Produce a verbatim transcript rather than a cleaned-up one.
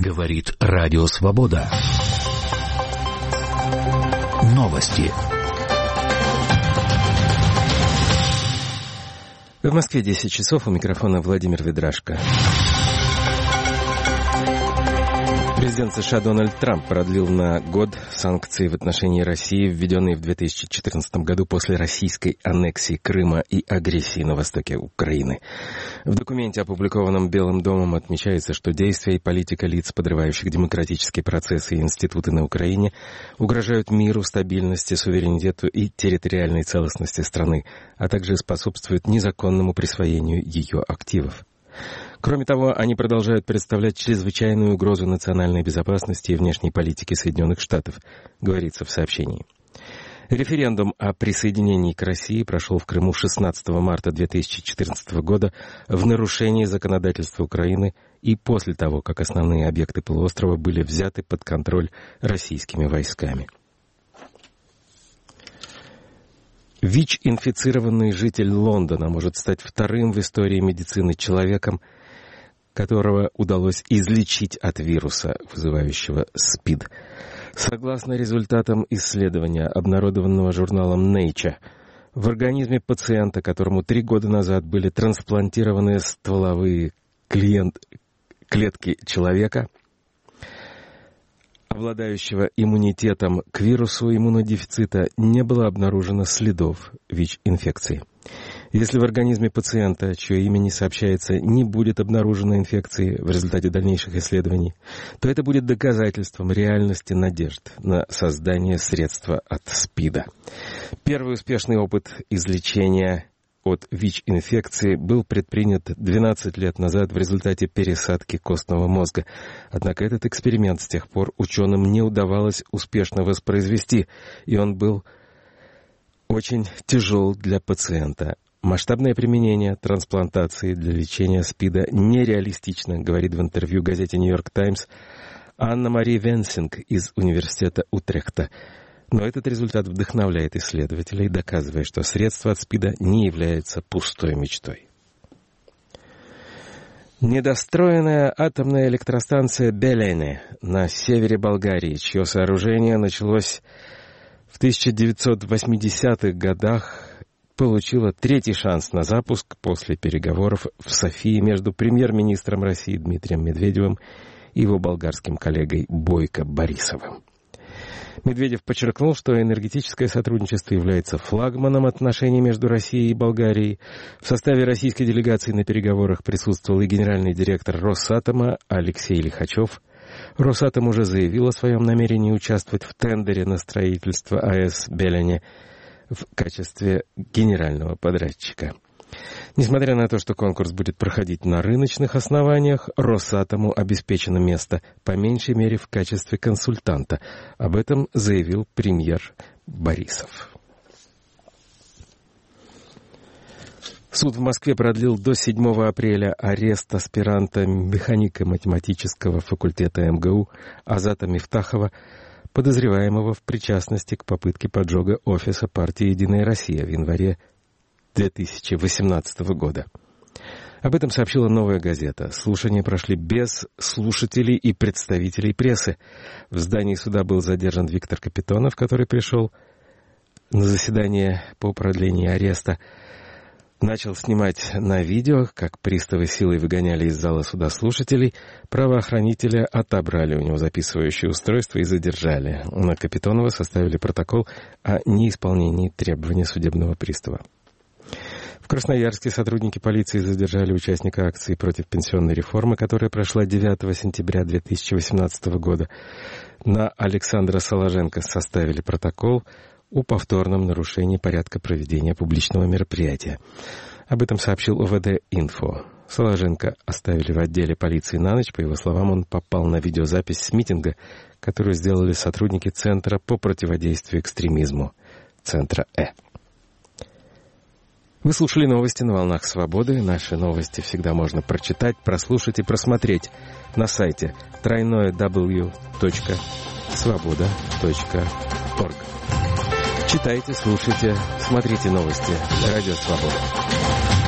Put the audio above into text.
Говорит Радио Свобода. Новости. В Москве десять часов, у микрофона Владимир Ведрашко. Президент США Дональд Трамп продлил на год санкции в отношении России, введенные в две тысячи четырнадцатом году после российской аннексии Крыма и агрессии на востоке Украины. В документе, опубликованном Белым домом, отмечается, что действия и политика лиц, подрывающих демократические процессы и институты на Украине, угрожают миру, стабильности, суверенитету и территориальной целостности страны, а также способствуют незаконному присвоению ее активов. Кроме того, они продолжают представлять чрезвычайную угрозу национальной безопасности и внешней политике Соединенных Штатов, говорится в сообщении. Референдум о присоединении к России прошел в Крыму шестнадцатого марта две тысячи четырнадцатого года в нарушении законодательства Украины и после того, как основные объекты полуострова были взяты под контроль российскими войсками. ВИЧ-инфицированный житель Лондона может стать вторым в истории медицины человеком, которого удалось излечить от вируса, вызывающего СПИД. Согласно результатам исследования, обнародованного журналом Nature, в организме пациента, которому три года назад были трансплантированы стволовые клиент... клетки человека, обладающего иммунитетом к вирусу иммунодефицита, не было обнаружено следов ВИЧ-инфекции. Если в организме пациента, чье имя не сообщается, не будет обнаружено инфекции в результате дальнейших исследований, то это будет доказательством реальности надежд на создание средства от СПИДа. Первый успешный опыт излечения от ВИЧ-инфекции был предпринят двенадцать лет назад в результате пересадки костного мозга. Однако этот эксперимент с тех пор ученым не удавалось успешно воспроизвести, и он был очень тяжел для пациента. Масштабное применение трансплантации для лечения СПИДа нереалистично, говорит в интервью газете «Нью-Йорк Таймс» Анна-Мари Венсинг из университета Утрехта. Но этот результат вдохновляет исследователей, доказывая, что средство от СПИДа не является пустой мечтой. Недостроенная атомная электростанция Белене на севере Болгарии, чье сооружение началось в тысяча девятьсот восьмидесятых годах, получила третий шанс на запуск после переговоров в Софии между премьер-министром России Дмитрием Медведевым и его болгарским коллегой Бойко Борисовым. Медведев подчеркнул, что энергетическое сотрудничество является флагманом отношений между Россией и Болгарией. В составе российской делегации на переговорах присутствовал и генеральный директор Росатома Алексей Лихачев. Росатом уже заявил о своем намерении участвовать в тендере на строительство АЭС Белене в качестве генерального подрядчика. Несмотря на то, что конкурс будет проходить на рыночных основаниях, Росатому обеспечено место, по меньшей мере, в качестве консультанта. Об этом заявил премьер Борисов. Суд в Москве продлил до седьмого апреля арест аспиранта механико-математического факультета эм гэ у Азата Мифтахова, подозреваемого в причастности к попытке поджога офиса партии «Единая Россия» в январе две тысячи восемнадцатого года. Об этом сообщила «Новая газета». Слушания прошли без слушателей и представителей прессы. В здании суда был задержан Виктор Капитонов, который пришел на заседание по продлению ареста. Начал снимать на видео, как приставы силой выгоняли из зала суда слушателей. Правоохранители отобрали у него записывающее устройство и задержали. На Капитонова составили протокол о неисполнении требований судебного пристава. В Красноярске сотрудники полиции задержали участника акции против пенсионной реформы, которая прошла девятого сентября две тысячи восемнадцатого года. На Александра Соложенко составили протокол о повторном нарушении порядка проведения публичного мероприятия. Об этом сообщил о вэ дэ-Инфо. Соложенко оставили в отделе полиции на ночь. По его словам, он попал на видеозапись с митинга, которую сделали сотрудники Центра по противодействию экстремизму, Центра Э. Вы слушали новости на волнах свободы. Наши новости всегда можно прочитать, прослушать и просмотреть на сайте тройное дабл ю точка свобода точка орг. Читайте, слушайте, смотрите новости. Радио Свобода.